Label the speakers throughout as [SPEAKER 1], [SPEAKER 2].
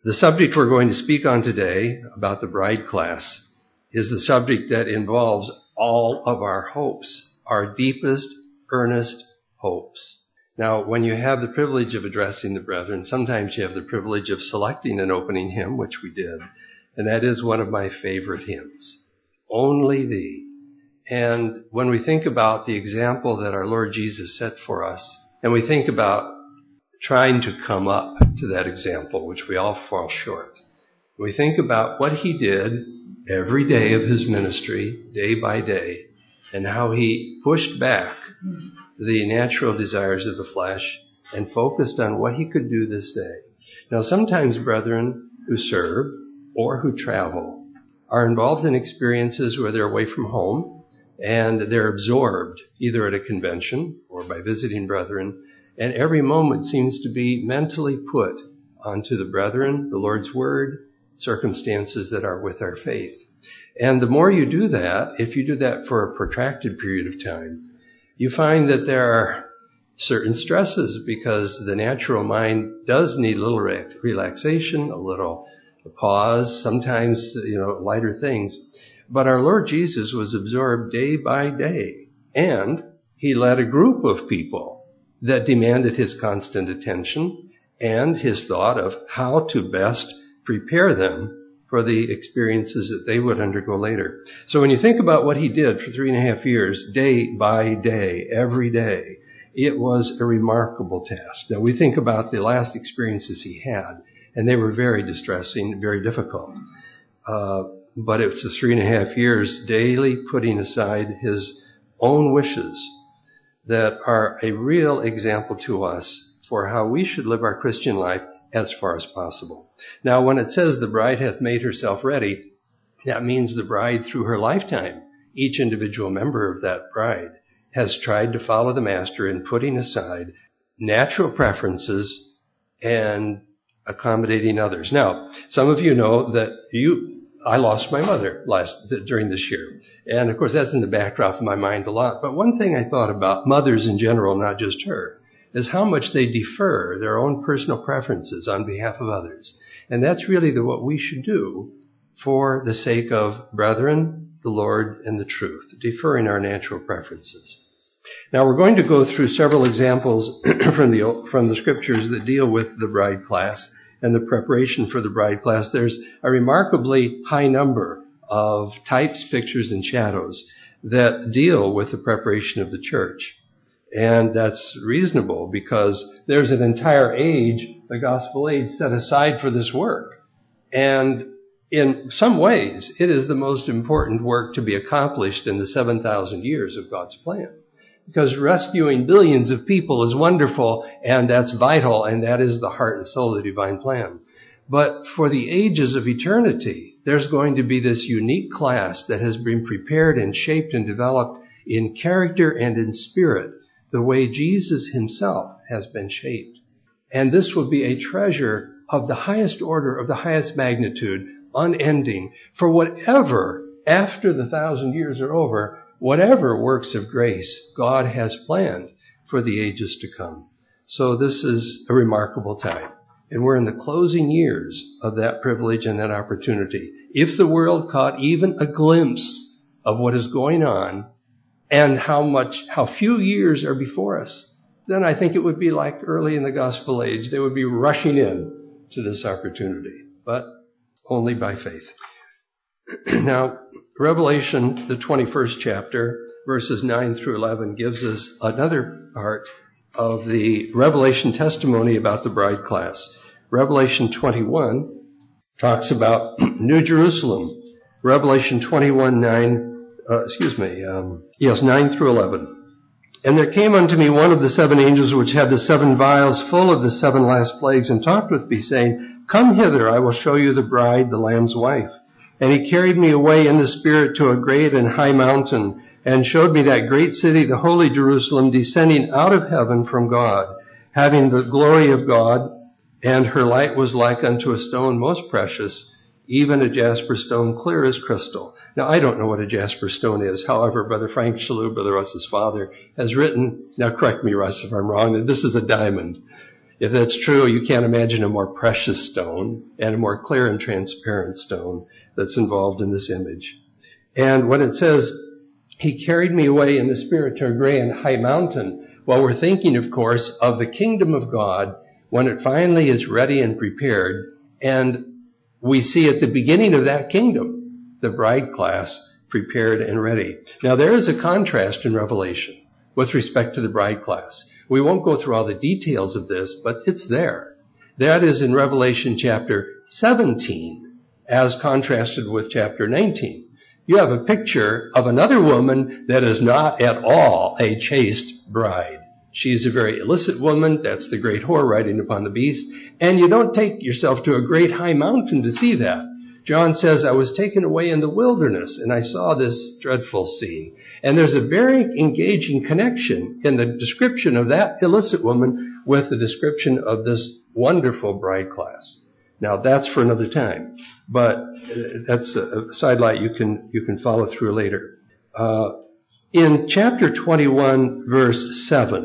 [SPEAKER 1] The subject we're going to speak on today about the bride class is the subject that involves all of our hopes, our deepest, earnest hopes. Now, when you have the privilege of addressing the brethren, sometimes you have the privilege of selecting an opening hymn, which we did, and that is one of my favorite hymns, Only Thee. And when we think about the example that our Lord Jesus set for us, and we think about trying to come up to that example, which we all fall short. We think about what he did every day of his ministry, day by day, and how he pushed back the natural desires of the flesh and focused on what he could do this day. Now, sometimes brethren who serve or who travel are involved in experiences where they're away from home and they're absorbed either at a convention or by visiting brethren. And every moment seems to be mentally put onto the brethren, the Lord's Word, circumstances that are with our faith. And the more you do that, if you do that for a protracted period of time, you find that there are certain stresses because the natural mind does need a little relaxation, a little pause, sometimes, lighter things. But our Lord Jesus was absorbed day by day, and he led a group of people that demanded his constant attention and his thought of how to best prepare them for the experiences that they would undergo later. So when you think about what he did for 3.5 years, day by day, every day, it was a remarkable task. Now we think about the last experiences he had, and they were very distressing, very difficult. But it was the 3.5 years daily putting aside his own wishes that are a real example to us for how we should live our Christian life as far as possible. Now, when it says the bride hath made herself ready, that means the bride through her lifetime, each individual member of that bride, has tried to follow the Master in putting aside natural preferences and accommodating others. Now, some of you know that I lost my mother during this year. And of course, that's in the backdrop of my mind a lot. But one thing I thought about mothers in general, not just her, is how much they defer their own personal preferences on behalf of others. And that's really what we should do for the sake of brethren, the Lord, and the truth, deferring our natural preferences. Now, we're going to go through several examples from the scriptures that deal with the bride class and the preparation for the bride class. There's a remarkably high number of types, pictures, and shadows that deal with the preparation of the church. And that's reasonable because there's an entire age, the gospel age, set aside for this work. And in some ways, it is the most important work to be accomplished in the 7,000 years of God's plan. Because rescuing billions of people is wonderful, and that's vital, and that is the heart and soul of the divine plan. But for the ages of eternity, there's going to be this unique class that has been prepared and shaped and developed in character and in spirit, the way Jesus himself has been shaped. And this will be a treasure of the highest order, of the highest magnitude, unending, for whatever, after the 1,000 years are over, whatever works of grace God has planned for the ages to come. So this is a remarkable time. And we're in the closing years of that privilege and that opportunity. If the world caught even a glimpse of what is going on and how few years are before us, then I think it would be like early in the gospel age. They would be rushing in to this opportunity, but only by faith. Now, Revelation, the 21st chapter, verses 9 through 11, gives us another part of the Revelation testimony about the bride class. Revelation 21 talks about New Jerusalem. Revelation 21, 9 through 11. And there came unto me one of the 7 angels which had the 7 vials full of the 7 last plagues, and talked with me, saying, Come hither, I will show you the bride, the Lamb's wife. And he carried me away in the Spirit to a great and high mountain, and showed me that great city, the holy Jerusalem, descending out of heaven from God, having the glory of God, and her light was like unto a stone most precious, even a jasper stone clear as crystal. Now, I don't know what a jasper stone is. However, Brother Frank Shalhoub, Brother Russ's father, has written, now correct me, Russ, if I'm wrong, that this is a diamond. If that's true, you can't imagine a more precious stone and a more clear and transparent stone that's involved in this image. And when it says, he carried me away in the spirit to a great and high mountain, well, we're thinking, of course, of the kingdom of God when it finally is ready and prepared. And we see at the beginning of that kingdom, the bride class prepared and ready. Now, there is a contrast in Revelation with respect to the bride class. We won't go through all the details of this, but it's there. That is in Revelation chapter 17, as contrasted with chapter 19. You have a picture of another woman that is not at all a chaste bride. She's a very illicit woman. That's the great whore riding upon the beast. And you don't take yourself to a great high mountain to see that. John says, I was taken away in the wilderness, and I saw this dreadful scene. And there's a very engaging connection in the description of that illicit woman with the description of this wonderful bride class. Now, that's for another time, but that's a sidelight you can follow through later. In chapter 21, verse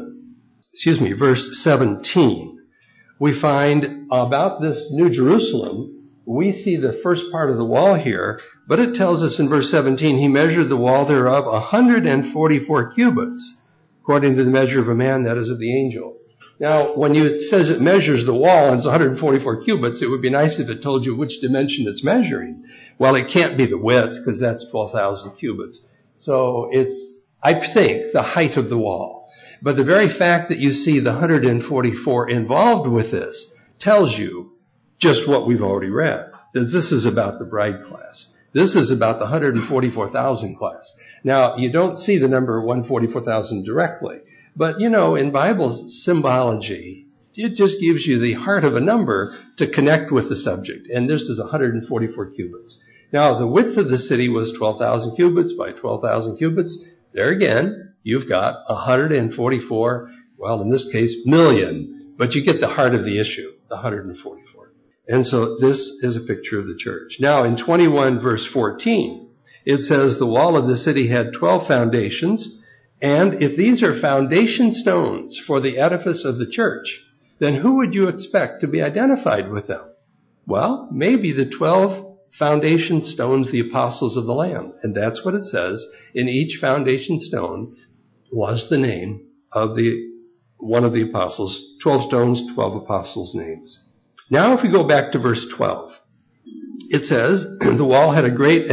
[SPEAKER 1] 17, we find about this New Jerusalem. We see the first part of the wall here, but it tells us in verse 17, he measured the wall thereof 144 cubits, according to the measure of a man, that is of the angel. Now, when it says it measures the wall and it's 144 cubits, it would be nice if it told you which dimension it's measuring. Well, it can't be the width, because that's 12,000 cubits. So it's, I think, the height of the wall. But the very fact that you see the 144 involved with this tells you just what we've already read. That this is about the bride class. This is about the 144,000 class. Now, you don't see the number 144,000 directly. But, in Bible symbology, it just gives you the heart of a number to connect with the subject. And this is 144 cubits. Now, the width of the city was 12,000 cubits by 12,000 cubits. There again, you've got 144, well, in this case, million. But you get the heart of the issue, the 144. And so this is a picture of the church. Now, in 21 verse 14, it says, the wall of the city had 12 foundations. And if these are foundation stones for the edifice of the church, then who would you expect to be identified with them? Well, maybe the 12 foundation stones, the apostles of the Lamb. And that's what it says. In each foundation stone was the name of one of the apostles. 12 stones, 12 apostles' names. Now if we go back to verse 12, it says, the wall had a great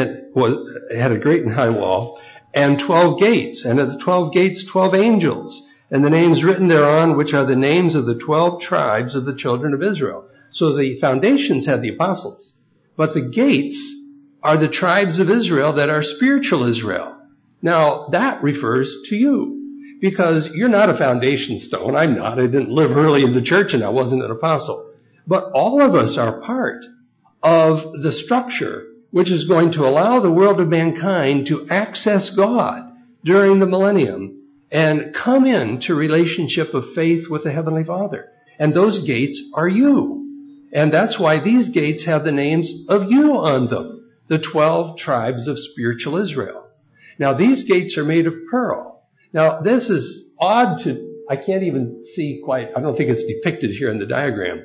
[SPEAKER 1] and high wall, and 12 gates, and at the 12 gates 12 angels, and the names written thereon, which are the names of the 12 tribes of the children of Israel. So the foundations had the apostles, but the gates are the tribes of Israel that are spiritual Israel. Now, that refers to you, because you're not a foundation stone. I'm not. I didn't live early in the church, and I wasn't an apostle. But all of us are part of the structure which is going to allow the world of mankind to access God during the millennium and come into relationship of faith with the Heavenly Father. And those gates are you. And that's why these gates have the names of you on them, the 12 tribes of spiritual Israel. Now, these gates are made of pearl. Now, this is odd I can't even see quite, I don't think it's depicted here in the diagram.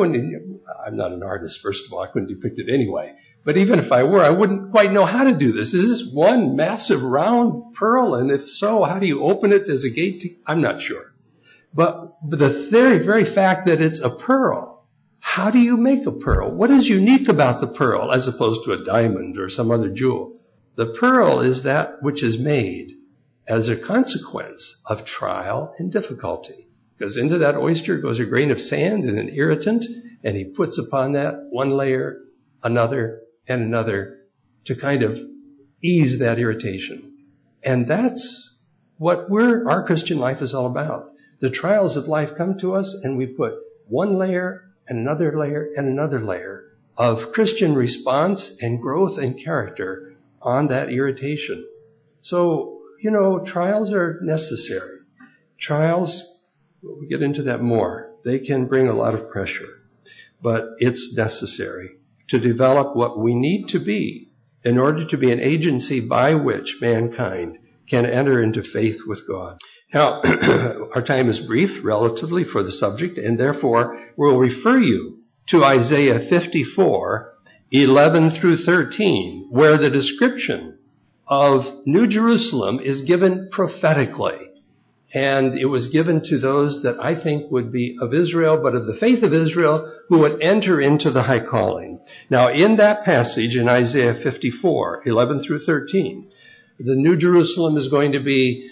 [SPEAKER 1] I'm not an artist, first of all. I couldn't depict it anyway. But even if I were, I wouldn't quite know how to do this. Is this one massive round pearl? And if so, how do you open it as a gate? I'm not sure. But the very, very fact that it's a pearl, how do you make a pearl? What is unique about the pearl as opposed to a diamond or some other jewel? The pearl is that which is made as a consequence of trial and difficulty. Because into that oyster goes a grain of sand and an irritant, and he puts upon that one layer, another, and another to kind of ease that irritation. And that's what our Christian life is all about. The trials of life come to us, and we put one layer and another layer and another layer of Christian response and growth and character on that irritation. So, trials are necessary. Trials, we'll get into that more. They can bring a lot of pressure, but it's necessary to develop what we need to be in order to be an agency by which mankind can enter into faith with God. Now, our time is brief, relatively, for the subject, and therefore we'll refer you to Isaiah 54, 11 through 13, where the description of New Jerusalem is given prophetically. And it was given to those that I think would be of Israel, but of the faith of Israel, who would enter into the high calling. Now, in that passage in Isaiah 54, 11 through 13, the New Jerusalem is going to be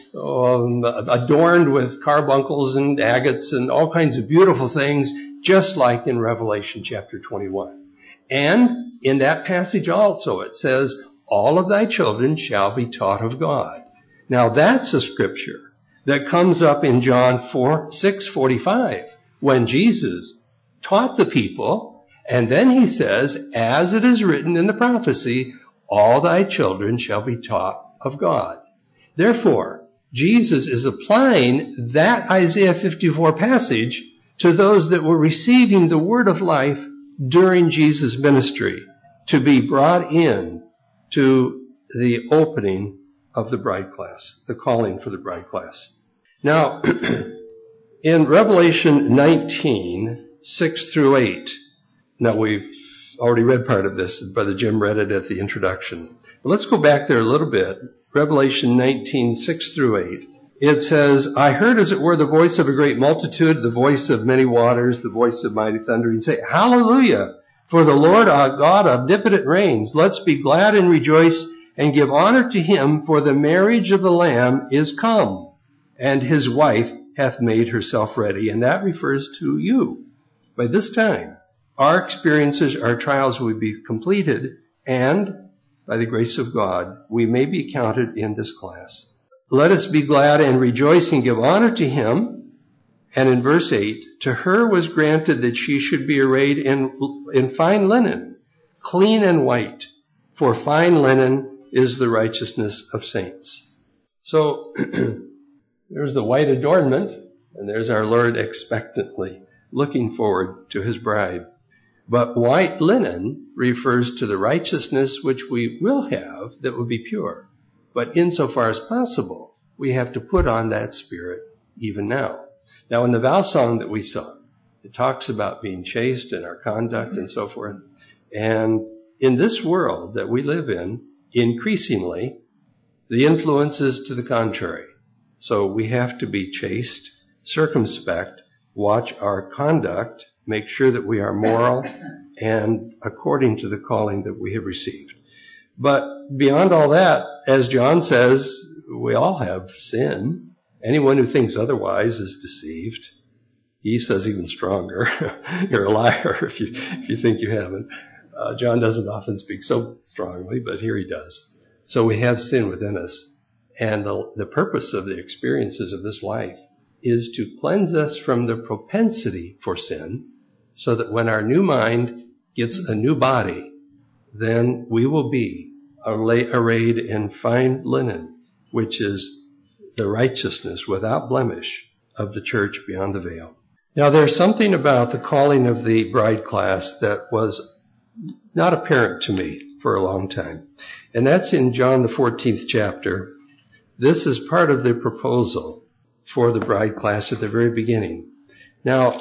[SPEAKER 1] adorned with carbuncles and agates and all kinds of beautiful things, just like in Revelation chapter 21. And in that passage also it says, all of thy children shall be taught of God. Now that's a scripture that comes up in John 6:45, when Jesus taught the people, and then he says, as it is written in the prophecy, all thy children shall be taught of God. Therefore, Jesus is applying that Isaiah 54 passage to those that were receiving the word of life during Jesus' ministry, to be brought in to the opening of the bride class, the calling for the bride class. Now, in Revelation 19, 6 through 8, now we've already read part of this, Brother Jim read it at the introduction. But let's go back there a little bit. Revelation 19, 6 through 8. It says, I heard as it were the voice of a great multitude, the voice of many waters, the voice of mighty thunder, and say, Hallelujah! For the Lord our God omnipotent reigns. Let's be glad and rejoice and give honor to him, for the marriage of the Lamb is come, and his wife hath made herself ready. And that refers to you. By this time, our experiences, our trials will be completed, and by the grace of God, we may be counted in this class. Let us be glad and rejoice and give honor to him. And in verse 8, to her was granted that she should be arrayed in fine linen, clean and white, for fine linen is the righteousness of saints. So, there's the white adornment, and there's our Lord expectantly looking forward to his bride. But white linen refers to the righteousness which we will have that will be pure. But insofar as possible, we have to put on that spirit even now. Now, in the vow song that we sung, it talks about being chaste in our conduct and so forth. And in this world that we live in, increasingly, the influence is to the contrary. So we have to be chaste, circumspect, watch our conduct, make sure that we are moral and according to the calling that we have received. But beyond all that, as John says, we all have sin. Anyone who thinks otherwise is deceived. He says even stronger. You're a liar if you think you haven't. John doesn't often speak so strongly, but here he does. So we have sin within us. And the purpose of the experiences of this life is to cleanse us from the propensity for sin, so that when our new mind gets a new body, then we will be arrayed in fine linen, which is the righteousness without blemish of the church beyond the veil. Now, there's something about the calling of the bride class that was not apparent to me for a long time. And that's in John the 14th chapter. This is part of the proposal for the bride class at the very beginning. Now,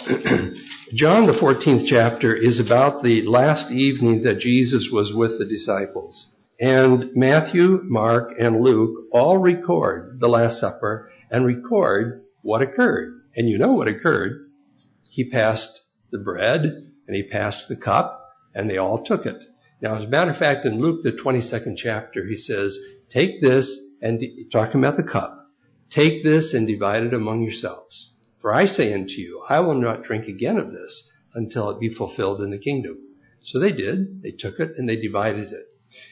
[SPEAKER 1] John the 14th chapter is about the last evening that Jesus was with the disciples. And Matthew, Mark, and Luke all record the Last Supper and record what occurred. And you know what occurred. He passed the bread and he passed the cup and they all took it. Now, as a matter of fact, in Luke, the 22nd chapter, he says, take this, and talking about the cup, take this and divide it among yourselves. For I say unto you, I will not drink again of this until it be fulfilled in the kingdom. So they did. They took it and they divided it.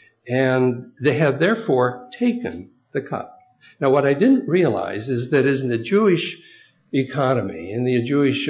[SPEAKER 1] And they have therefore taken the cup. Now, what I didn't realize is that in the Jewish economy, in the Jewish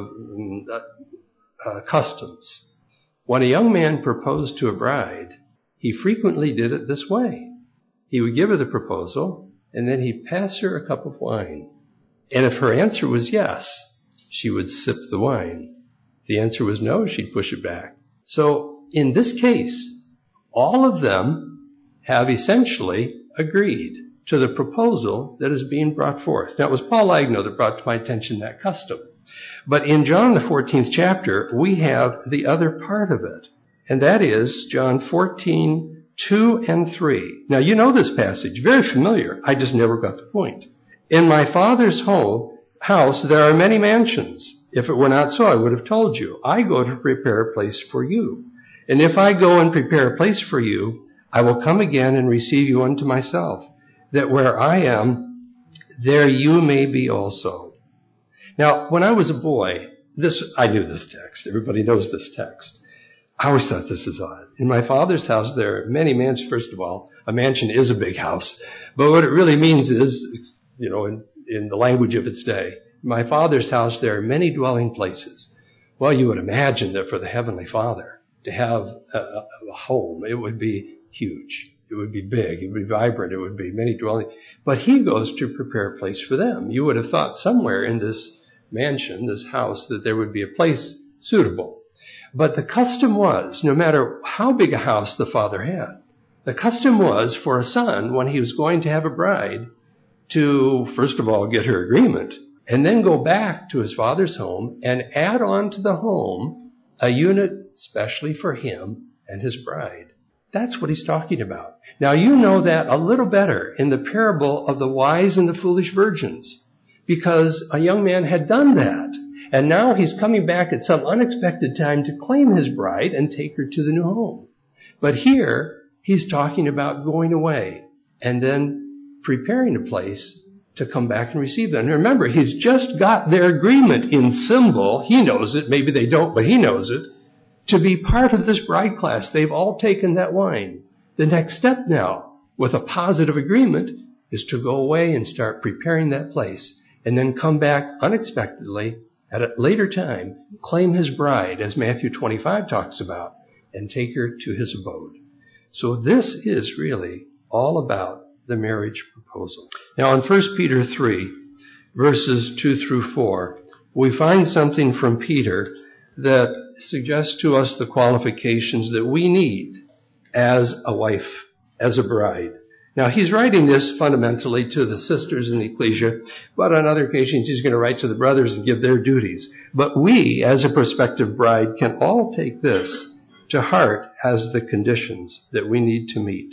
[SPEAKER 1] customs, when a young man proposed to a bride, he frequently did it this way. He would give her the proposal, and then he'd pass her a cup of wine. And if her answer was yes, she would sip the wine. If the answer was no, she'd push it back. So in this case, all of them have essentially agreed to the proposal that is being brought forth. Now, it was Paul Agnew that brought to my attention that custom. But in John, the 14th chapter, we have the other part of it. And that is John 14, 2 and 3. Now, you know this passage. Very familiar. I just never got the point. In my Father's house, there are many mansions. If it were not so, I would have told you. I go to prepare a place for you. And if I go and prepare a place for you, I will come again and receive you unto myself, that where I am, there you may be also. Now, when I was a boy, I knew this text. Everybody knows this text. I always thought this is odd. In my Father's house, there are many mansions. First of all, a mansion is a big house. But what it really means is, in the language of its day, in my Father's house, there are many dwelling places. Well, you would imagine that for the Heavenly Father to have a home, it would be huge. It would be big. It would be vibrant. It would be many dwelling. But he goes to prepare a place for them. You would have thought somewhere in this mansion, this house, that there would be a place suitable. But the custom was, no matter how big a house the father had, the custom was for a son, when he was going to have a bride, to, first of all, get her agreement, and then go back to his father's home and add on to the home a unit specially for him and his bride. That's what he's talking about. Now, you know that a little better in the parable of the wise and the foolish virgins, because a young man had done that, and now he's coming back at some unexpected time to claim his bride and take her to the new home. But here, he's talking about going away and then preparing a place to come back and receive them. And remember, he's just got their agreement in symbol. He knows it. Maybe they don't, but he knows it. To be part of this bride class. They've all taken that wine. The next step now, with a positive agreement, is to go away and start preparing that place, and then come back unexpectedly at a later time, claim his bride, as Matthew 25 talks about, and take her to his abode. So this is really all about the marriage proposal. Now, in 1 Peter 3, verses 2 through 4, we find something from Peter that suggests to us the qualifications that we need as a wife, as a bride. Now, he's writing this fundamentally to the sisters in the ecclesia, but on other occasions he's going to write to the brothers and give their duties. But we, as a prospective bride, can all take this to heart as the conditions that we need to meet.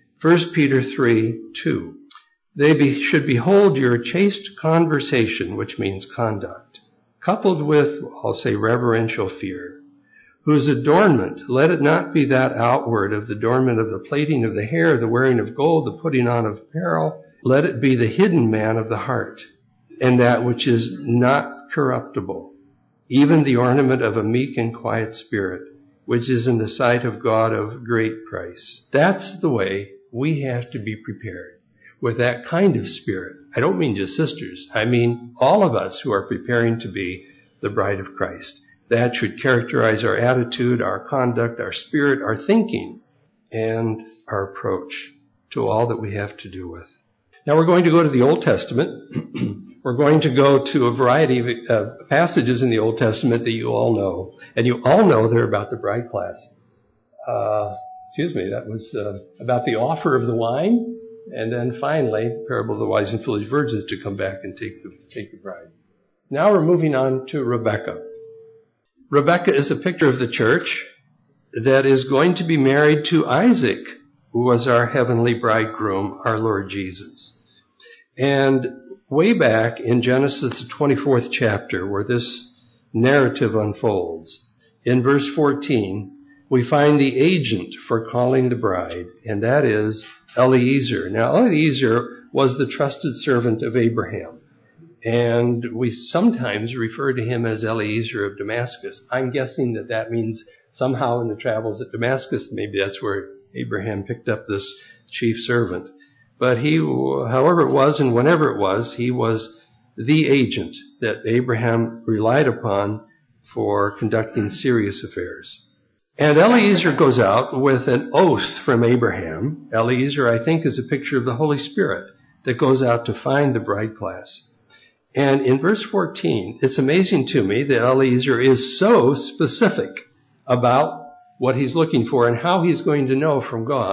[SPEAKER 1] 1 Peter 3:2. They should behold your chaste conversation, which means conduct, coupled with, I'll say, reverential fear, whose adornment, let it not be that outward of the adornment of the plaiting of the hair, the wearing of gold, the putting on of apparel. Let it be the hidden man of the heart, and that which is not corruptible, even the ornament of a meek and quiet spirit, which is in the sight of God of great price. That's the way we have to be prepared, with that kind of spirit. I don't mean just sisters. I mean all of us who are preparing to be the bride of Christ. That should characterize our attitude, our conduct, our spirit, our thinking, and our approach to all that we have to do with. Now we're going to go to the Old Testament. We're going to go to a variety of passages in the Old Testament that you all know. And you all know they're about the bride class. That was about the offer of the wine. And then finally, parable of the wise and foolish virgins to come back and take the bride. Now we're moving on to Rebekah. Rebekah is a picture of the church that is going to be married to Isaac, who was our heavenly bridegroom, our Lord Jesus. And way back in Genesis, the 24th chapter, where this narrative unfolds, in verse 14, we find the agent for calling the bride, and that is Eliezer. Now, Eliezer was the trusted servant of Abraham, and we sometimes refer to him as Eliezer of Damascus. I'm guessing that means somehow in the travels at Damascus, maybe that's where Abraham picked up this chief servant. But he, however it was and whenever it was, he was the agent that Abraham relied upon for conducting serious affairs. And Eliezer goes out with an oath from Abraham. Eliezer, I think, is a picture of the Holy Spirit that goes out to find the bride class. And in verse 14, it's amazing to me that Eliezer is so specific about what he's looking for and how he's going to know from God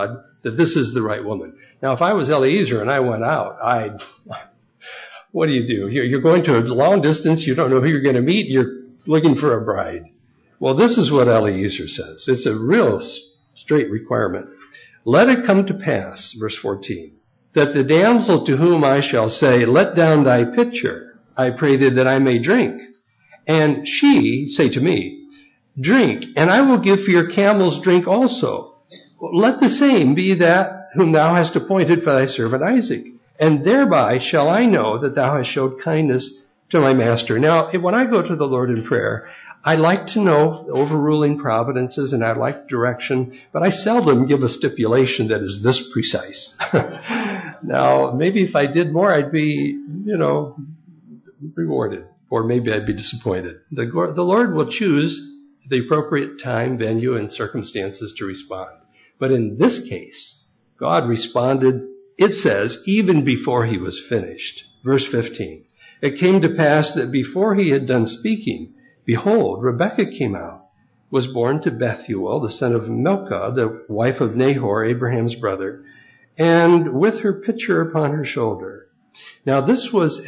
[SPEAKER 1] that this is the right woman. Now, if I was Eliezer and I went out, what do? You're going to a long distance. You don't know who you're going to meet. You're looking for a bride. Well, this is what Eliezer says. It's a real straight requirement. Let it come to pass, verse 14, that the damsel to whom I shall say, let down thy pitcher, I pray thee that I may drink. And she say to me, drink, and I will give for your camels drink also. Let the same be that whom thou hast appointed for thy servant Isaac. And thereby shall I know that thou hast showed kindness to my master. Now, when I go to the Lord in prayer, I like to know overruling providences and I like direction, but I seldom give a stipulation that is this precise. Now, maybe if I did more, I'd be, rewarded, or maybe I'd be disappointed. The Lord will choose the appropriate time, venue, and circumstances to respond. But in this case, God responded, it says, even before he was finished. Verse 15. It came to pass that before he had done speaking, behold, Rebekah came out, was born to Bethuel, the son of Milcah, the wife of Nahor, Abraham's brother, and with her pitcher upon her shoulder. Now this would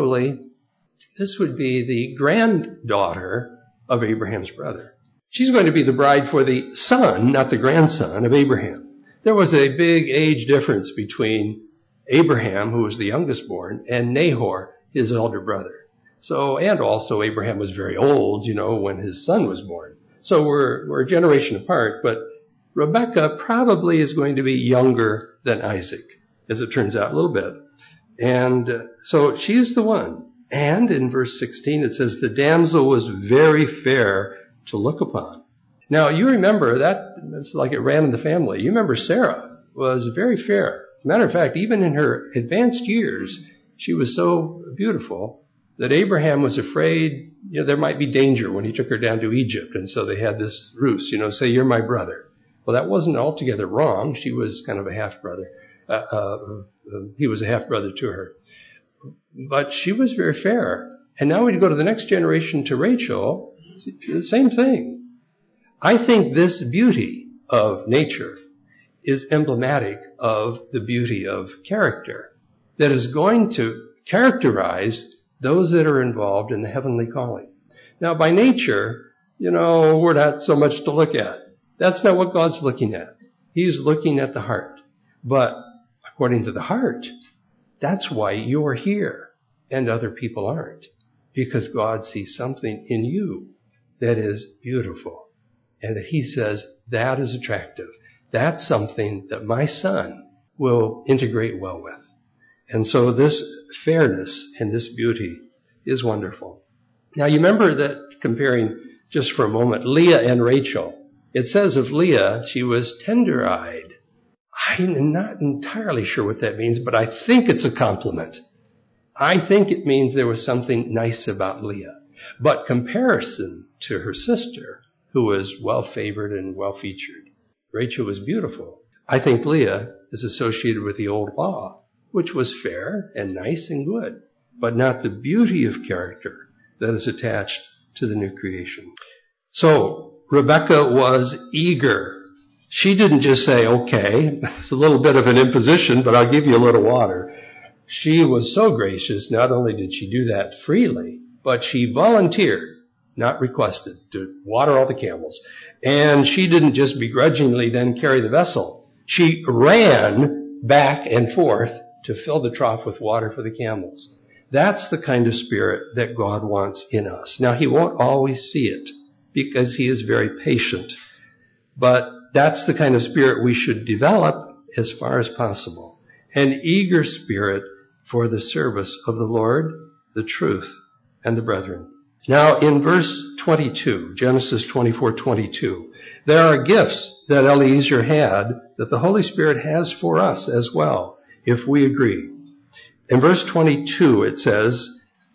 [SPEAKER 1] be the granddaughter of Abraham's brother. She's going to be the bride for the son, not the grandson, of Abraham. There was a big age difference between Abraham, who was the youngest born, and Nahor, his elder brother. And also Abraham was very old, when his son was born. So we're a generation apart, but Rebekah probably is going to be younger than Isaac, as it turns out, a little bit. And so she's the one. And in verse 16 it says, the damsel was very fair to look upon. Now you remember that's like it ran in the family. You remember Sarah was very fair. As a matter of fact, even in her advanced years, she was so beautiful that Abraham was afraid, there might be danger when he took her down to Egypt. And so they had this ruse, say, you're my brother. Well, that wasn't altogether wrong. She was kind of a half-brother. He was a half-brother to her. But she was very fair. And now when you go to the next generation, to Rachel, the same thing. I think this beauty of nature is emblematic of the beauty of character that is going to characterize those that are involved in the heavenly calling. Now, by nature, we're not so much to look at. That's not what God's looking at. He's looking at the heart. But according to the heart, that's why you're here and other people aren't. Because God sees something in you that is beautiful. And that he says, that is attractive. That's something that my son will integrate well with. And so this fairness and this beauty is wonderful. Now you remember that, comparing just for a moment, Leah and Rachel. It says of Leah, she was tender-eyed. I'm not entirely sure what that means, but I think it's a compliment. I think it means there was something nice about Leah. But comparison to her sister, who was well-favored and well-featured, Rachel was beautiful. I think Leah is associated with the old law, which was fair and nice and good, but not the beauty of character that is attached to the new creation. So Rebekah was eager. She didn't just say, okay, it's a little bit of an imposition, but I'll give you a little water. She was so gracious. Not only did she do that freely, but she volunteered, not requested, to water all the camels. And she didn't just begrudgingly then carry the vessel. She ran back and forth to fill the trough with water for the camels. That's the kind of spirit that God wants in us. Now, he won't always see it because he is very patient. But that's the kind of spirit we should develop as far as possible. An eager spirit for the service of the Lord, the truth, and the brethren. Now, in verse 22, Genesis 24:22, there are gifts that Eliezer had that the Holy Spirit has for us as well, if we agree. In verse 22, it says,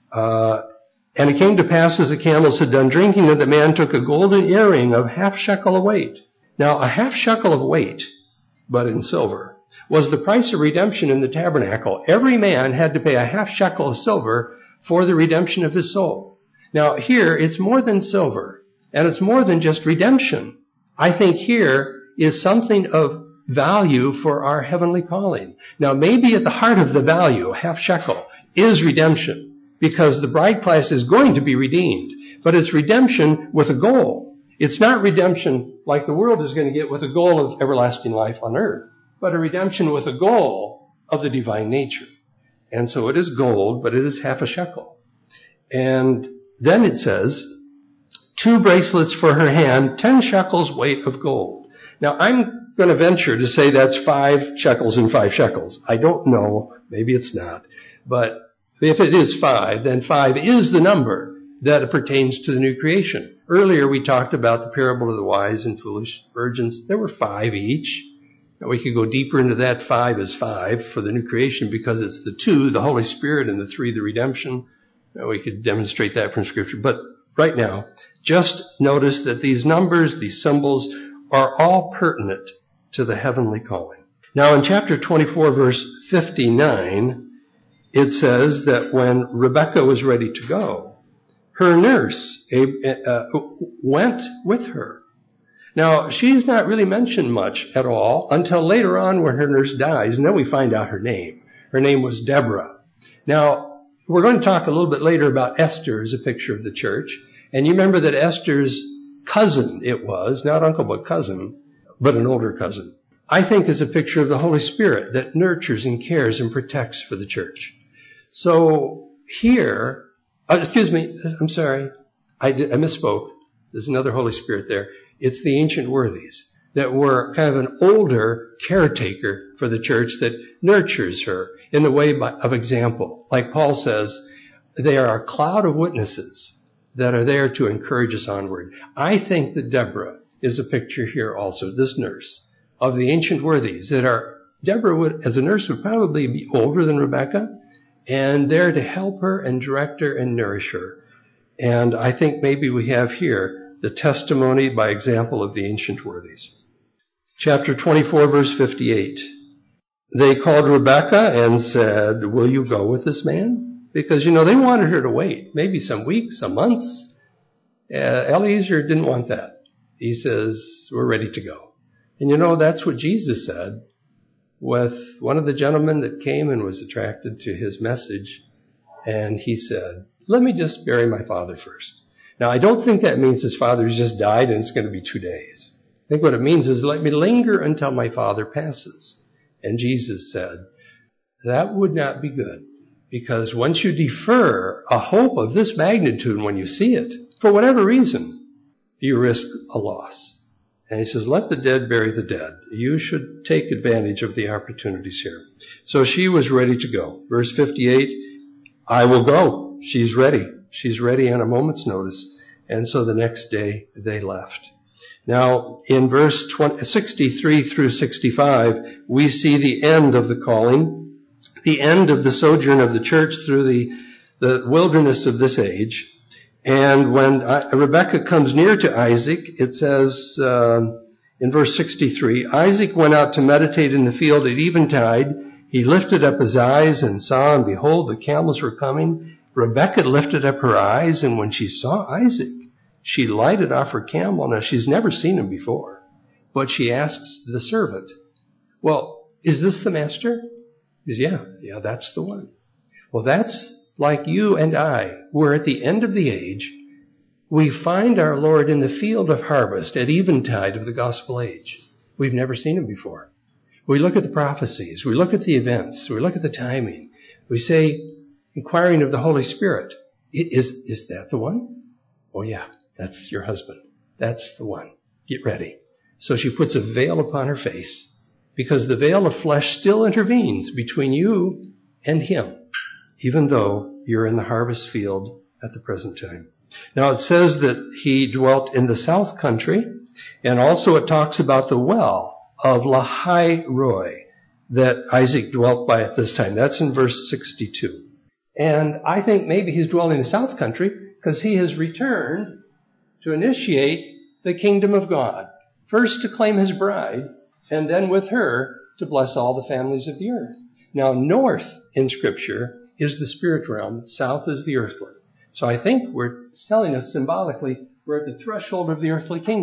[SPEAKER 1] and it came to pass as the camels had done drinking that the man took a golden earring of half shekel of weight. Now, a half shekel of weight, but in silver, was the price of redemption in the tabernacle. Every man had to pay a half shekel of silver for the redemption of his soul. Now, here, it's more than silver, and it's more than just redemption. I think here is something of value for our heavenly calling. Now, maybe at the heart of the value, half shekel, is redemption, because the bride class is going to be redeemed. But it's redemption with a goal. It's not redemption like the world is going to get with a goal of everlasting life on earth, but a redemption with a goal of the divine nature. And so it is gold, but it is half a shekel. And then it says, 2 bracelets for her hand, 10 shekels weight of gold. Now, I'm going to venture to say that's 5 shekels and 5 shekels. I don't know. Maybe it's not. But if it is 5, then 5 is the number that pertains to the new creation. Earlier, we talked about the parable of the wise and foolish virgins. There were 5 each. Now, we could go deeper into that. 5 is 5 for the new creation because it's the 2, the Holy Spirit, and the 3, the redemption. Now, we could demonstrate that from Scripture. But right now, just notice that these numbers, these symbols, are all pertinent to the heavenly calling. Now, in chapter 24, verse 59, it says that when Rebekah was ready to go, her nurse went with her. Now, she's not really mentioned much at all until later on when her nurse dies, and then we find out her name. Her name was Deborah. Now, we're going to talk a little bit later about Esther as a picture of the church. And you remember that Esther's cousin it was, not uncle but cousin, but an older cousin, I think is a picture of the Holy Spirit that nurtures and cares and protects for the church. So here, excuse me, I'm sorry, I misspoke. There's another Holy Spirit there. It's the ancient worthies that were kind of an older caretaker for the church that nurtures her in the way of example. Like Paul says, they are a cloud of witnesses that are there to encourage us onward. I think that Deborah is a picture here also, this nurse, of the ancient worthies that are, Deborah would, as a nurse, would probably be older than Rebekah, and there to help her and direct her and nourish her. And I think maybe we have here the testimony by example of the ancient worthies. Chapter 24, verse 58. They called Rebekah and said, will you go with this man? Because, they wanted her to wait, maybe some weeks, some months. Eliezer didn't want that. He says, we're ready to go. And that's what Jesus said with one of the gentlemen that came and was attracted to his message. And he said, let me just bury my father first. Now, I don't think that means his father just died and it's going to be 2 days. I think what it means is let me linger until my father passes. And Jesus said, that would not be good. Because once you defer a hope of this magnitude when you see it, for whatever reason, you risk a loss. And he says, let the dead bury the dead. You should take advantage of the opportunities here. So she was ready to go. Verse 58, I will go. She's ready. She's ready on a moment's notice. And so the next day they left. Now, in verse 63 through 65, we see the end of the calling, the end of the sojourn of the church through the wilderness of this age. And when Rebekah comes near to Isaac, it says in verse 63, Isaac went out to meditate in the field at eventide. He lifted up his eyes and saw, and behold, the camels were coming. Rebekah lifted up her eyes, and when she saw Isaac, she lighted off her camel. Now, she's never seen him before, but she asks the servant, well, is this the master? He says, yeah, that's the one. Well, that's like you and I. We're at the end of the age. We find our Lord in the field of harvest at eventide of the gospel age. We've never seen him before. We look at the prophecies. We look at the events. We look at the timing. We say, inquiring of the Holy Spirit, is that the one? Oh, yeah, that's your husband. That's the one. Get ready. So she puts a veil upon her face, because the veil of flesh still intervenes between you and him, even though you're in the harvest field at the present time. Now, it says that he dwelt in the south country, and also it talks about the well of Lahai Roi that Isaac dwelt by at this time. That's in verse 62. And I think maybe he's dwelling in the south country because he has returned to initiate the kingdom of God. First to claim his bride, and then with her to bless all the families of the earth. Now, north in Scripture is the spirit realm. South is the earthly. So I think it's telling us symbolically we're at the threshold of the earthly kingdom.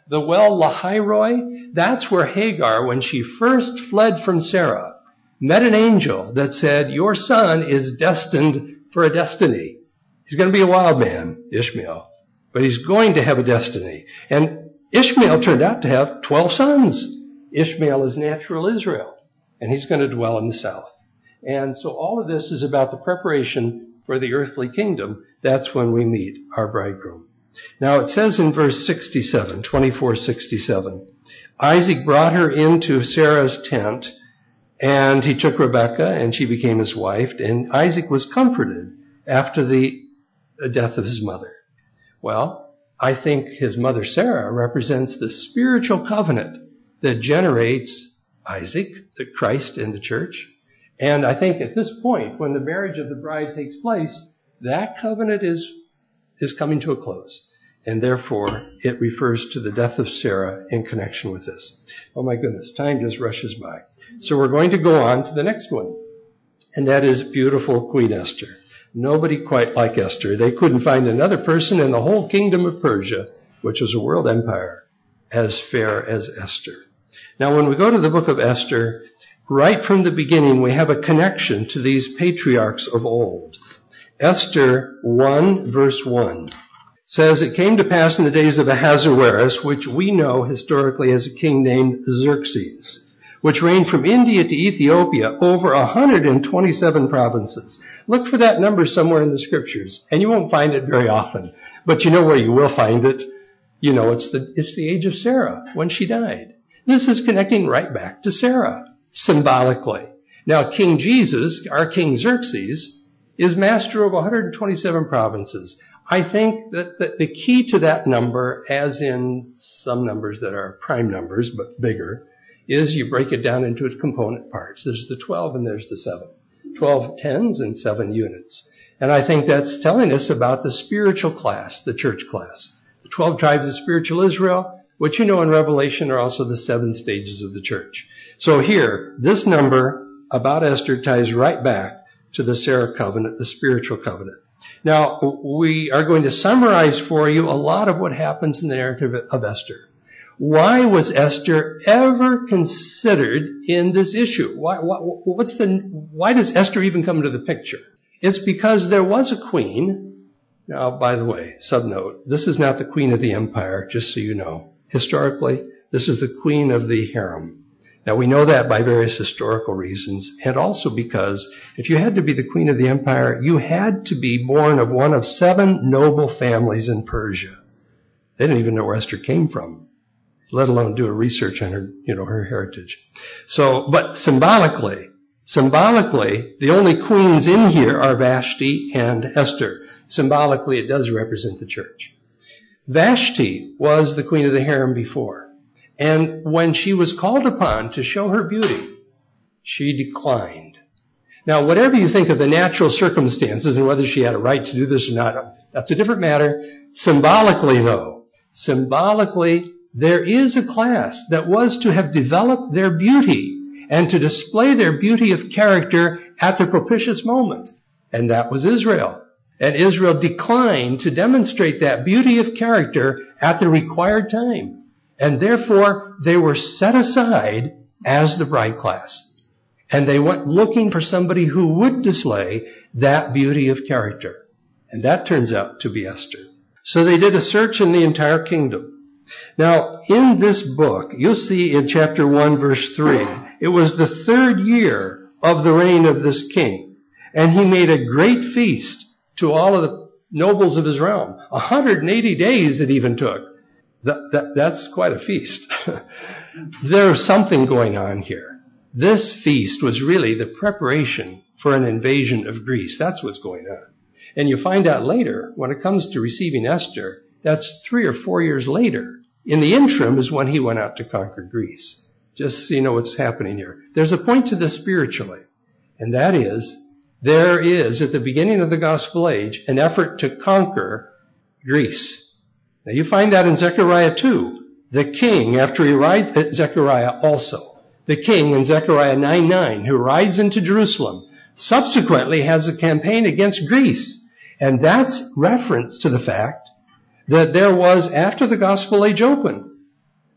[SPEAKER 1] The well Lahairoi, that's where Hagar, when she first fled from Sarah, met an angel that said, your son is destined for a destiny. He's going to be a wild man, Ishmael, but he's going to have a destiny. And Ishmael turned out to have 12 sons. Ishmael is natural Israel, and he's going to dwell in the south. And so all of this is about the preparation for the earthly kingdom. That's when we meet our bridegroom. Now it says in verse 67, 24:67, Isaac brought her into Sarah's tent, and he took Rebekah, and she became his wife, and Isaac was comforted after the death of his mother. Well, I think his mother Sarah represents the spiritual covenant that generates Isaac, the Christ in the church. And I think at this point, when the marriage of the bride takes place, that covenant is coming to a close. And therefore, it refers to the death of Sarah in connection with this. Oh my goodness, time just rushes by. So we're going to go on to the next one. And that is beautiful Queen Esther. Nobody quite like Esther. They couldn't find another person in the whole kingdom of Persia, which was a world empire, as fair as Esther. Now, when we go to the book of Esther, right from the beginning, we have a connection to these patriarchs of old. Esther 1, verse 1 says, it came to pass in the days of Ahasuerus, which we know historically as a king named Xerxes, which reigned from India to Ethiopia over 127 provinces. Look for that number somewhere in the scriptures, and you won't find it very often. But you know where you will find it. You know, it's the age of Sarah, when she died. This is connecting right back to Sarah, symbolically. Now, King Jesus, our King Xerxes, is master of 127 provinces. I think that the key to that number, as in some numbers that are prime numbers, but bigger, is you break it down into its component parts. There's the 12 and there's the 7. 12 tens and 7 units. And I think that's telling us about the spiritual class, the church class. The 12 tribes of spiritual Israel, which you know in Revelation are also the 7 stages of the church. So here, this number about Esther ties right back to the Sarah covenant, the spiritual covenant. Now, we are going to summarize for you a lot of what happens in the narrative of Esther. Why was Esther ever considered in this issue? Why does Esther even come into the picture? It's because there was a queen. Now, by the way, subnote, this is not the queen of the empire, just so you know. Historically, this is the queen of the harem. Now, we know that by various historical reasons, and also because if you had to be the queen of the empire, you had to be born of one of 7 noble families in Persia. They didn't even know where Esther came from, let alone do a research on her, her heritage. So, but symbolically, the only queens in here are Vashti and Esther. Symbolically, it does represent the church. Vashti was the queen of the harem before. And when she was called upon to show her beauty, she declined. Now, whatever you think of the natural circumstances and whether she had a right to do this or not, that's a different matter. Symbolically, there is a class that was to have developed their beauty and to display their beauty of character at the propitious moment. And that was Israel. And Israel declined to demonstrate that beauty of character at the required time. And therefore, they were set aside as the bride class. And they went looking for somebody who would display that beauty of character. And that turns out to be Esther. So they did a search in the entire kingdom. Now, in this book, you'll see in chapter 1, verse 3, it was the 3rd year of the reign of this king. And he made a great feast to all of the nobles of his realm. 180 days it even took. That's quite a feast. There's something going on here. This feast was really the preparation for an invasion of Greece. That's what's going on. And you find out later, when it comes to receiving Esther, that's 3 or 4 years later. In the interim is when he went out to conquer Greece. Just so you know what's happening here. There's a point to this spiritually, and that is, there is, at the beginning of the gospel age, an effort to conquer Greece. Now you find that in Zechariah 2. The king, after he rides at Zechariah also, the king in Zechariah 9:9, who rides into Jerusalem, subsequently has a campaign against Greece. And that's reference to the fact that there was, after the gospel age opened,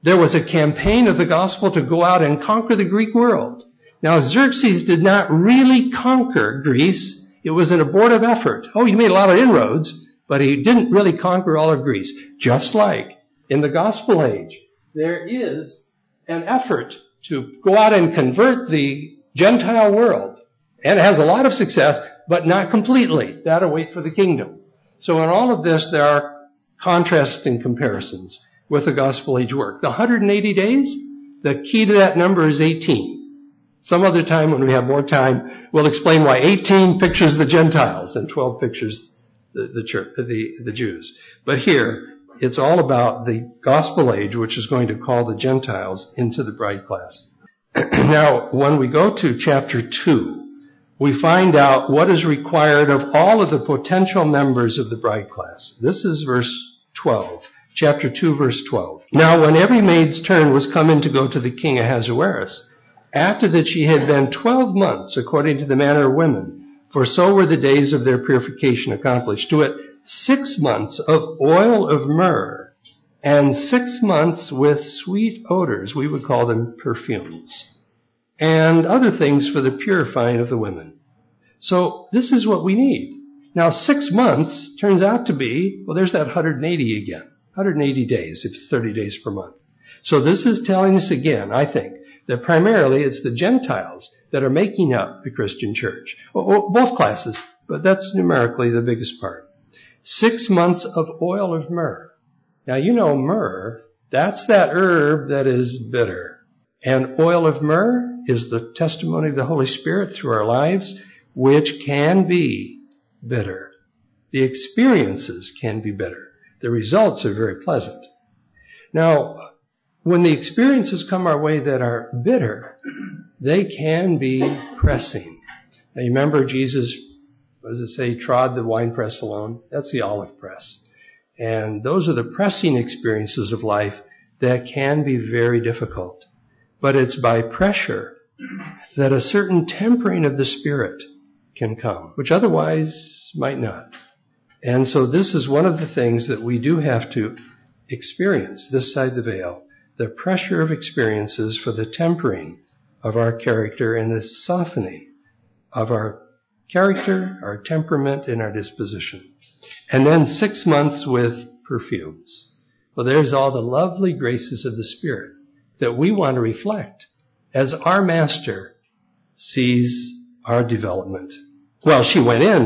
[SPEAKER 1] there was a campaign of the gospel to go out and conquer the Greek world. Now, Xerxes did not really conquer Greece. It was an abortive effort. Oh, he made a lot of inroads, but he didn't really conquer all of Greece. Just like in the gospel age, there is an effort to go out and convert the Gentile world. And it has a lot of success, but not completely. That'll wait for the kingdom. So in all of this, there are contrasts and comparisons with the gospel age work. The 180 days, the key to that number is 18. Some other time when we have more time, we'll explain why 18 pictures the Gentiles and 12 pictures the church, the Jews. But here, it's all about the gospel age, which is going to call the Gentiles into the bride class. Now, when we go to chapter 2, we find out what is required of all of the potential members of the bride class. This is verse 12, chapter 2, verse 12. Now, when every maid's turn was come in to go to the king Ahasuerus, after that she had been 12 months, according to the manner of women, for so were the days of their purification accomplished, to it 6 months of oil of myrrh, and 6 months with sweet odors, we would call them perfumes, and other things for the purifying of the women. So this is what we need. Now 6 months turns out to be, well, there's that 180 again, 180 days, if it's 30 days per month. So this is telling us again, I think, that primarily it's the Gentiles that are making up the Christian church. Both classes, but that's numerically the biggest part. 6 months of oil of myrrh. Now, you know myrrh, that's that herb that is bitter. And oil of myrrh is the testimony of the Holy Spirit through our lives, which can be bitter. The experiences can be bitter. The results are very pleasant. Now, when the experiences come our way that are bitter, they can be pressing. Now, you remember Jesus, what does it say, trod the winepress alone? That's the olive press. And those are the pressing experiences of life that can be very difficult. But it's by pressure that a certain tempering of the Spirit can come, which otherwise might not. And so this is one of the things that we do have to experience this side the veil, the pressure of experiences for the tempering of our character and the softening of our character, our temperament, and our disposition. And then 6 months with perfumes. Well, there's all the lovely graces of the Spirit that we want to reflect as our Master sees our development. Well, she went in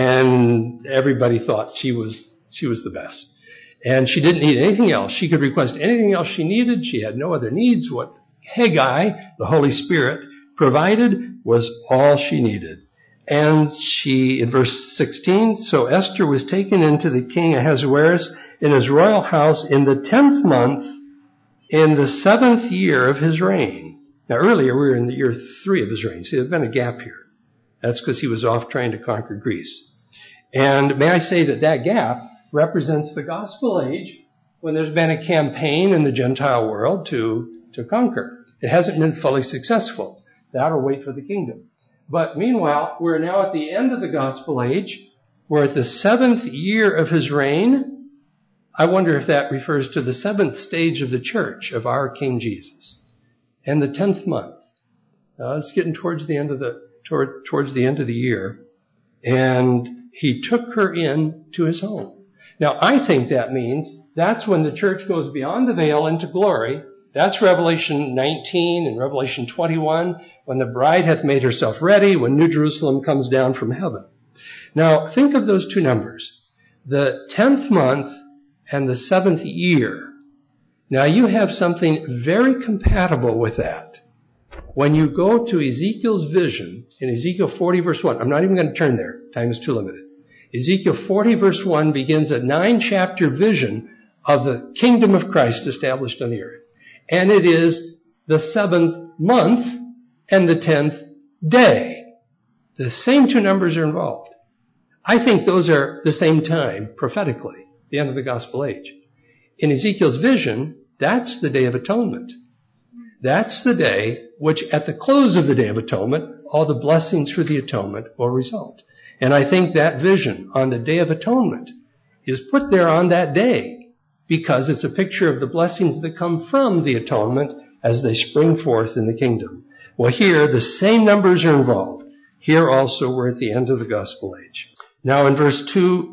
[SPEAKER 1] and everybody thought she was the best. And she didn't need anything else. She could request anything else she needed. She had no other needs. What Haggai, the Holy Spirit, provided was all she needed. And she, in verse 16, so Esther was taken into the king Ahasuerus in his royal house in the 10th month, in the 7th year of his reign. Now earlier we were in the year 3 of his reign. See, there's been a gap here. That's because he was off trying to conquer Greece. And may I say that gap represents the gospel age when there's been a campaign in the Gentile world to conquer. It hasn't been fully successful. That'll wait for the kingdom. But meanwhile, we're now at the end of the gospel age. We're at the 7th year of his reign. I wonder if that refers to the 7th stage of the church of our King Jesus. And the 10th month. It's getting towards the end of the year. And he took her in to his home. Now, I think that means that's when the church goes beyond the veil into glory. That's Revelation 19 and Revelation 21, when the bride hath made herself ready, when New Jerusalem comes down from heaven. Now, think of those two numbers, the 10th month and the 7th year. Now, you have something very compatible with that. When you go to Ezekiel's vision, in Ezekiel 40, verse 1, I'm not even going to turn there. Time is too limited. Ezekiel 40, verse 1 begins a 9-chapter vision of the kingdom of Christ established on the earth. And it is the 7th month and the 10th day. The same two numbers are involved. I think those are the same time, prophetically, the end of the gospel age. In Ezekiel's vision, that's the Day of Atonement. That's the day which, at the close of the Day of Atonement, all the blessings for the atonement will result. And I think that vision on the Day of Atonement is put there on that day because it's a picture of the blessings that come from the atonement as they spring forth in the kingdom. Well, here, the same numbers are involved. Here also, we're at the end of the gospel age. Now, in verse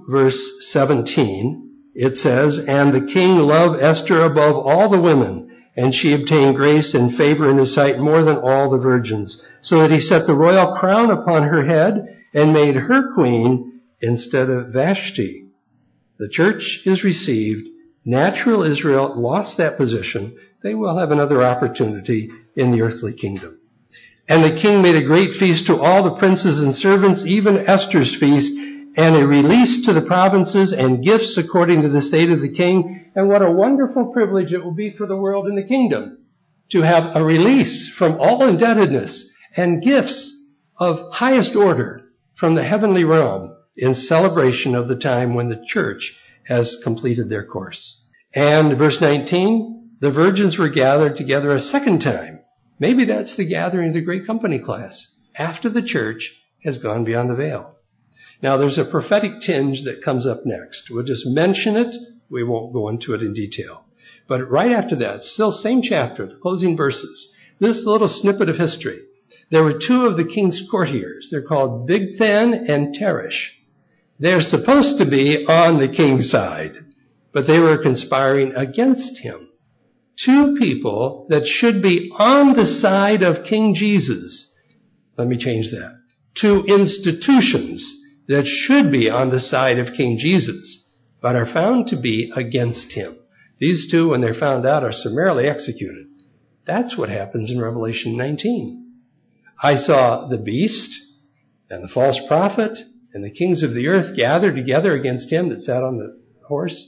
[SPEAKER 1] 17, it says, "And the king loved Esther above all the women, and she obtained grace and favor in his sight more than all the virgins, so that he set the royal crown upon her head and made her queen instead of Vashti." The church is received. Natural Israel lost that position. They will have another opportunity in the earthly kingdom. "And the king made a great feast to all the princes and servants, even Esther's feast, and a release to the provinces and gifts according to the state of the king." And what a wonderful privilege it will be for the world in the kingdom to have a release from all indebtedness and gifts of highest order from the heavenly realm in celebration of the time when the church has completed their course. And verse 19, the virgins were gathered together a second time. Maybe that's the gathering of the great company class after the church has gone beyond the veil. Now, there's a prophetic tinge that comes up next. We'll just mention it. We won't go into it in detail. But right after that, still same chapter, the closing verses, this little snippet of history. There were two of the king's courtiers. They're called Bigthan and Teresh. They're supposed to be on the king's side, but they were conspiring against him. Two people that should be on the side of King Jesus. Let me change that. Two institutions that should be on the side of King Jesus, but are found to be against him. These two, when they're found out, are summarily executed. That's what happens in Revelation 19. I saw the beast and the false prophet and the kings of the earth gathered together against him that sat on the horse.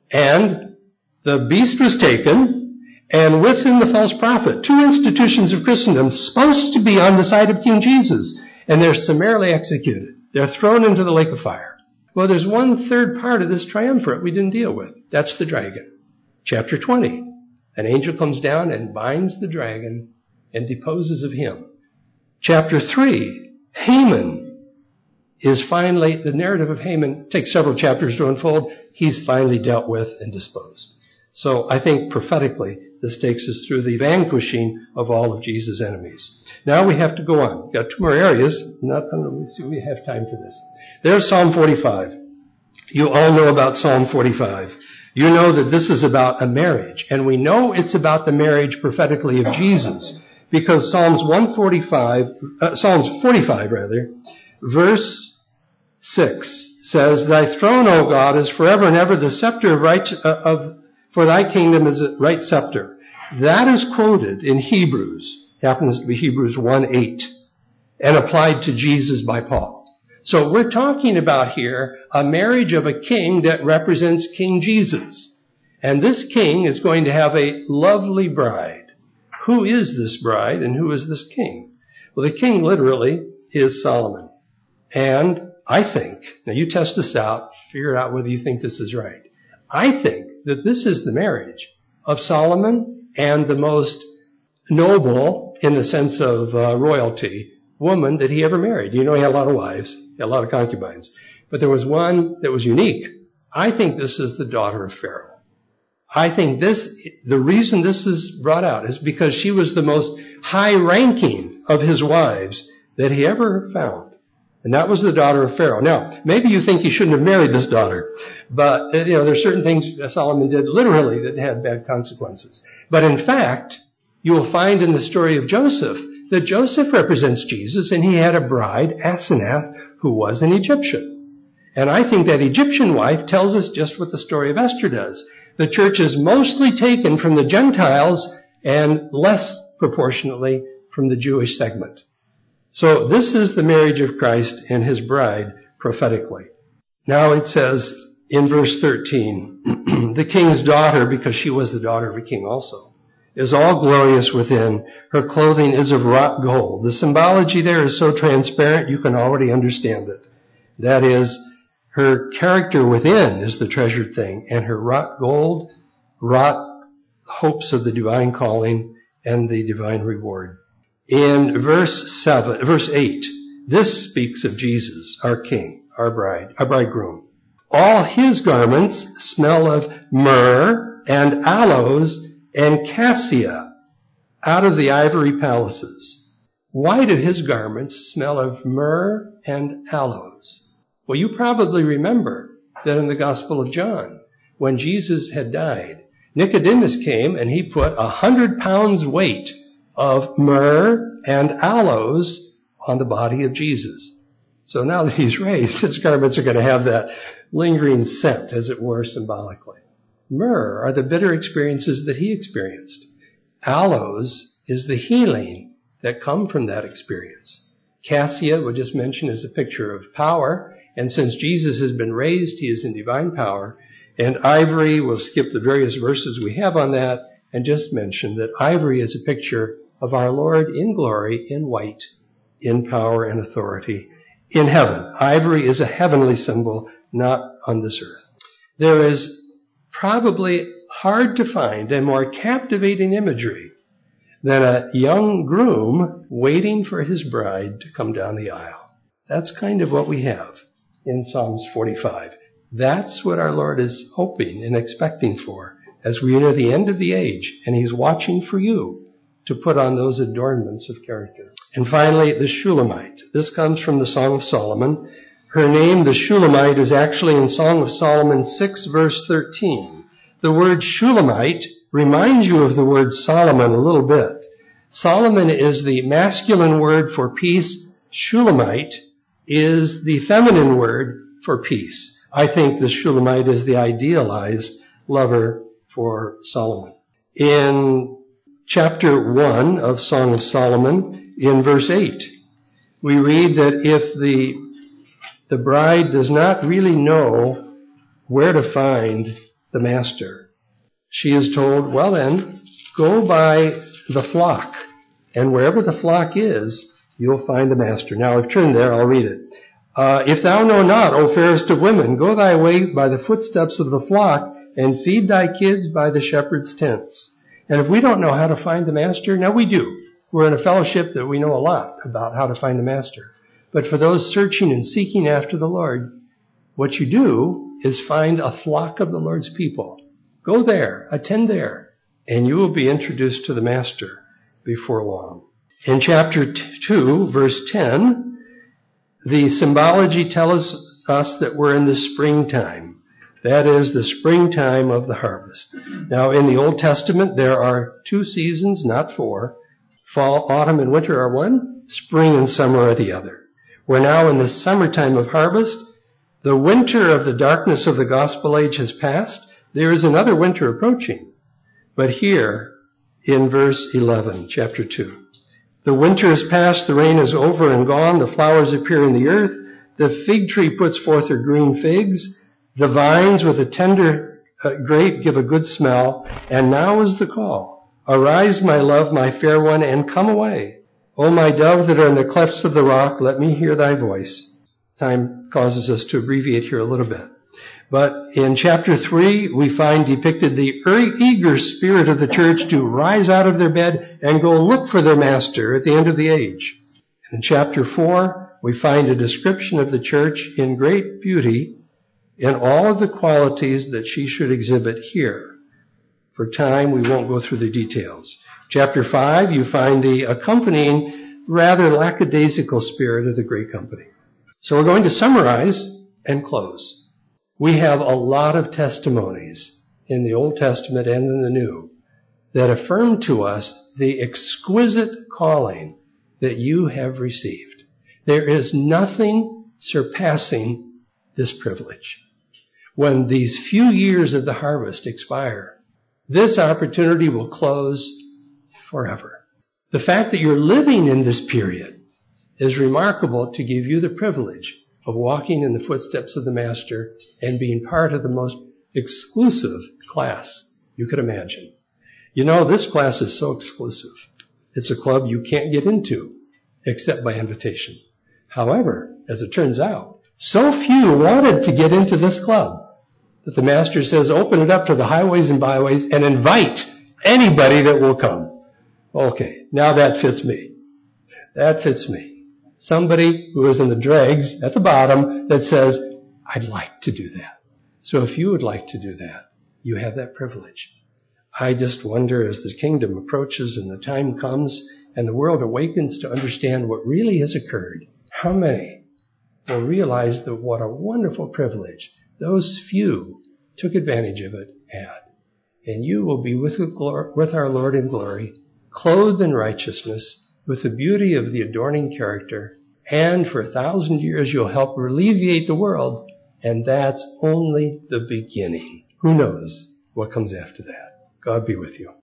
[SPEAKER 1] And the beast was taken, and with him the false prophet. Two institutions of Christendom supposed to be on the side of King Jesus, and they're summarily executed. They're thrown into the lake of fire. Well, there's one third part of this triumvirate we didn't deal with. That's the dragon. Chapter 20. An angel comes down and binds the dragon and deposes of him. Chapter 3. Haman is finally, the narrative of Haman takes several chapters to unfold. He's finally dealt with and disposed. So I think prophetically, this takes us through the vanquishing of all of Jesus' enemies. Now we have to go on. We've got two more areas. Let's see if we have time for this. There's Psalm 45. You all know about Psalm 45. You know that this is about a marriage. And we know it's about the marriage prophetically of Jesus. Because Psalms 45, verse 6 says, "Thy throne, O God, is forever and ever. The scepter of for thy kingdom is a right scepter." That is quoted in Hebrews. It happens to be Hebrews 1:8, and applied to Jesus by Paul. So we're talking about here a marriage of a king that represents King Jesus. And this king is going to have a lovely bride. Who is this bride and who is this king? Well, the king literally is Solomon. And I think, now you test this out, figure out whether you think this is right. I think that this is the marriage of Solomon and the most noble, in the sense of royalty, woman that he ever married. You know, he had a lot of wives, he had a lot of concubines. But there was one that was unique. I think this is the daughter of Pharaoh. I think the reason this is brought out is because she was the most high-ranking of his wives that he ever found. And that was the daughter of Pharaoh. Now, maybe you think he shouldn't have married this daughter, but, there's certain things Solomon did literally that had bad consequences. But in fact, you will find in the story of Joseph that Joseph represents Jesus, and he had a bride, Asenath, who was an Egyptian. And I think that Egyptian wife tells us just what the story of Esther does. The church is mostly taken from the Gentiles and less proportionately from the Jewish segment. So this is the marriage of Christ and his bride prophetically. Now it says in verse 13, the king's daughter, because she was the daughter of a king also, is all glorious within. Her clothing is of wrought gold. The symbology there is so transparent you can already understand it. That is, her character within is the treasured thing, and her wrought gold, wrought hopes of the divine calling and the divine reward. In verse 8, this speaks of Jesus, our King, our bride, our bridegroom. All his garments smell of myrrh and aloes and cassia out of the ivory palaces. Why do his garments smell of myrrh and aloes? Well, you probably remember that in the Gospel of John, when Jesus had died, Nicodemus came and he put 100 pounds weight of myrrh and aloes on the body of Jesus. So now that he's raised, his garments are going to have that lingering scent, as it were, symbolically. Myrrh are the bitter experiences that he experienced. Aloes is the healing that come from that experience. Cassia, we just mentioned, is a picture of power. And since Jesus has been raised, he is in divine power. And ivory, we'll skip the various verses we have on that and just mention that ivory is a picture of our Lord in glory, in white, in power and authority, in heaven. Ivory is a heavenly symbol, not on this earth. There is probably hard to find a more captivating imagery than a young groom waiting for his bride to come down the aisle. That's kind of what we have in Psalms 45. That's what our Lord is hoping and expecting for as we enter the end of the age, and he's watching for you to put on those adornments of character. And finally, the Shulamite. This comes from the Song of Solomon. Her name, the Shulamite, is actually in Song of Solomon 6, verse 13. The word Shulamite reminds you of the word Solomon a little bit. Solomon is the masculine word for peace. Shulamite is the feminine word for peace. I think the Shulamite is the idealized lover for Solomon. In chapter 1 of Song of Solomon, in verse 8, we read that if the bride does not really know where to find the master, she is told, well then, go by the flock, and wherever the flock is, you'll find the master. Now, I've turned there, I'll read it. If thou know not, O fairest of women, go thy way by the footsteps of the flock, and feed thy kids by the shepherd's tents. And if we don't know how to find the master, now we do. We're in a fellowship that we know a lot about how to find the master. But for those searching and seeking after the Lord, what you do is find a flock of the Lord's people. Go there, attend there, and you will be introduced to the master before long. In chapter 2, verse 10, the symbology tells us that we're in the springtime. That is the springtime of the harvest. Now, in the Old Testament, there are 2 seasons, not 4. Fall, autumn, and winter are one. Spring and summer are the other. We're now in the summertime of harvest. The winter of the darkness of the gospel age has passed. There is another winter approaching. But here, in verse 11, chapter 2, the winter is past, the rain is over and gone, the flowers appear in the earth, the fig tree puts forth her green figs, the vines with a tender grape give a good smell, and now is the call. Arise, my love, my fair one, and come away. O my dove that are in the clefts of the rock, let me hear thy voice. Time causes us to abbreviate here a little bit. But in chapter 3, we find depicted the eager spirit of the church to rise out of their bed and go look for their master at the end of the age. In chapter 4, we find a description of the church in great beauty in all of the qualities that she should exhibit here. For time, we won't go through the details. Chapter 5, you find the accompanying rather lackadaisical spirit of the great company. So we're going to summarize and close. We have a lot of testimonies in the Old Testament and in the New that affirm to us the exquisite calling that you have received. There is nothing surpassing this privilege. When these few years of the harvest expire, this opportunity will close forever. The fact that you're living in this period is remarkable to give you the privilege of walking in the footsteps of the Master and being part of the most exclusive class you could imagine. You know, this class is so exclusive. It's a club you can't get into except by invitation. However, as it turns out, so few wanted to get into this club that the Master says, open it up to the highways and byways and invite anybody that will come. Okay, now that fits me. That fits me. Somebody who is in the dregs at the bottom that says, I'd like to do that. So if you would like to do that, You have that privilege. I just wonder, as the kingdom approaches and the time comes and the world awakens to understand what really has occurred, how many will realize that what a wonderful privilege those few took advantage of it had. And you will be with our Lord in glory, clothed in righteousness, with the beauty of the adorning character, and for 1,000 years you'll help alleviate the world, and that's only the beginning. Who knows what comes after that? God be with you.